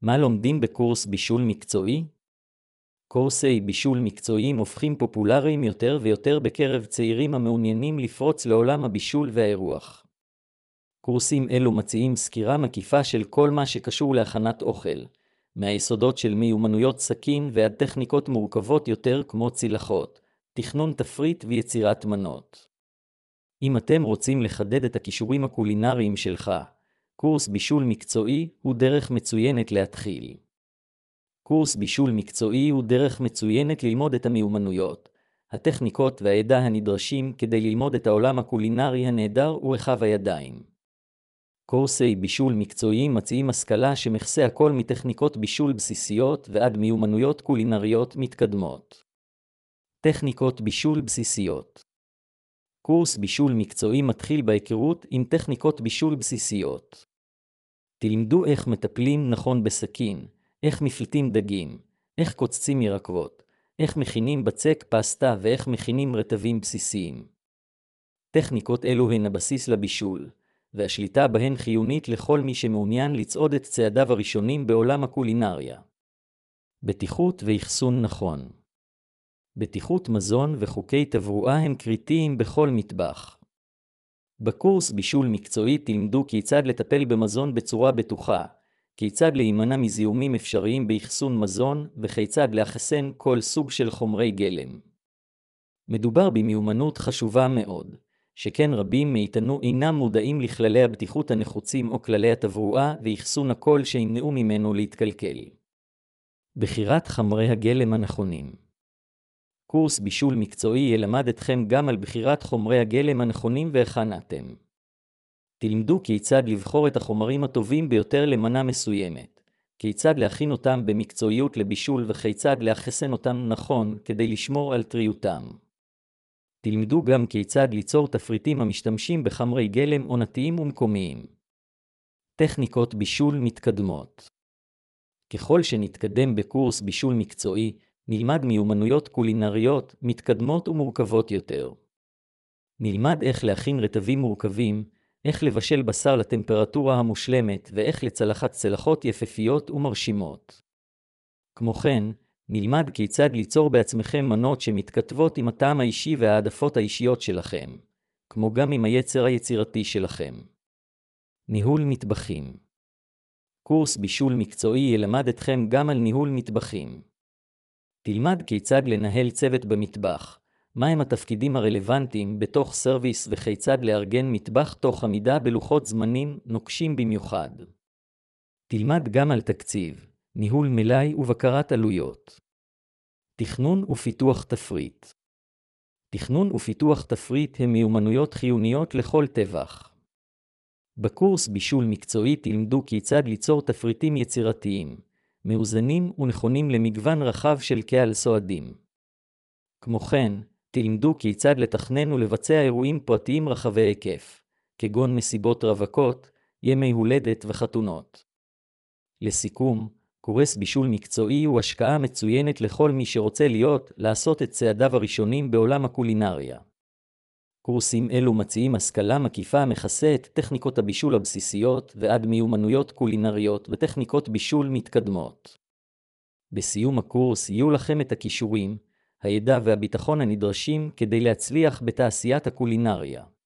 מה לומדים בקורס בישול מקצועי? קורסי בישול מקצועיים הופכים פופולריים יותר ויותר בקרב צעירים המעוניינים לפרוץ לעולם הבישול והאירוח. קורסים אלו מציעים סקירה מקיפה של כל מה שקשור להכנת אוכל, מהיסודות של מיומנויות סכין ועד טכניקות מורכבות יותר כמו צלחות, תכנון תפריט ויצירת מנות. אם אתם רוצים לחדד את הכישורים הקולינריים שלך, קורס בישול מקצועי הוא דרך מצוינת להתחיל. קורס בישול מקצועי הוא דרך מצוינת ללמוד את המיומנויות, הטכניקות והידע הנדרשים כדי ללמוד את העולם הקולינרי הנהדר ורחב הידיים. קורסי בישול מקצועיים מציעים השכלה שמכסה הכל מטכניקות בישול בסיסיות ועד מיומנויות קולינריות מתקדמות. טכניקות בישול בסיסיות. קורס בישול מקצועי מתחיל בהיכרות עם טכניקות בישול בסיסיות. תלמדו איך מטפלים נכון בסכין, איך מפלטים דגים, איך קוצצים ירקות, איך מכינים בצק פסטה ואיך מכינים רטבים בסיסיים. טכניקות אלו הן הבסיס לבישול, והשליטה בהן חיונית לכל מי שמעוניין לצעוד את צעדיו הראשונים בעולם הקולינריה. בטיחות ואחסון נכון. בטיחות מזון וחוקי תברואה הם קריטיים בכל מטבח. בקורס בישול מקצועי תלמדו כיצד לטפל במזון בצורה בטוחה, כיצד להימנע מזיהומים אפשריים באחסון מזון וכיצד לאחסן כל סוג של חומרי גלם. מדובר במיומנות חשובה מאוד, שכן רבים מאיתנו אינם מודעים לכללי הבטיחות הנחוצים או כללי התברואה ואחסון הכל שימנעו ממנו להתקלקל. בחירת חומרי הגלם הנכונים. קורס בישול מקצועי ילמד אתכם גם על בחירת חומרי הגלם הנכונים והכנתם. תלמדו כיצד לבחור את החומרים הטובים ביותר למנה מסוימת, כיצד להכין אותם במקצועיות לבישול וכיצד לאחסן אותם נכון כדי לשמור על טריותם. תלמדו גם כיצד ליצור תפריטים המשתמשים בחומרי גלם עונתיים ומקומיים. טכניקות בישול מתקדמות. ככל שנתקדם בקורס בישול מקצועי, נלמד מיומנויות קולינריות מתקדמות ומורכבות יותר. נלמד איך להכין רטבים מורכבים, איך לבשל בשר לטמפרטורה המושלמת ואיך לצלחת צלחות יפהפיות ומרשימות. כמו כן, נלמד כיצד ליצור בעצמכם מנות שמתכתבות עם הטעם האישי והעדפות האישיות שלכם, כמו גם עם היצר היצירתי שלכם. ניהול מטבחים. קורס בישול מקצועי ילמד אתכם גם על ניהול מטבחים. תלמד כיצד לנהל צוות במטבח, מהם התפקידים הרלוונטיים בתוך סרוויס וכיצד לארגן מטבח תוך עמידה בלוחות זמנים נוקשים במיוחד. תלמד גם על תקציב, ניהול מלאי ובקרת עלויות. תכנון ופיתוח תפריט. תכנון ופיתוח תפריט הם מיומנויות חיוניות לכל טבח. בקורס בישול מקצועי תלמדו כיצד ליצור תפריטים יצירתיים, מאוזנים ונכונים למגוון רחב של קהל סועדים. כמו כן, תלמדו כיצד לתכנן ולבצע אירועים פרטיים רחבי היקף, כגון מסיבות רווקות, ימי הולדת וחתונות. לסיכום, קורס בישול מקצועי הוא השקעה מצוינת לכל מי שרוצה לעשות את צעדיו הראשונים בעולם הקולינריה. קורסים אלו מציעים השכלה מקיפה המכסה את טכניקות הבישול הבסיסיות ועד מיומנויות קולינריות וטכניקות בישול מתקדמות. בסיום הקורס יהיו לכם את הכישורים, הידע והביטחון הנדרשים כדי להצליח בתעשיית הקולינריה.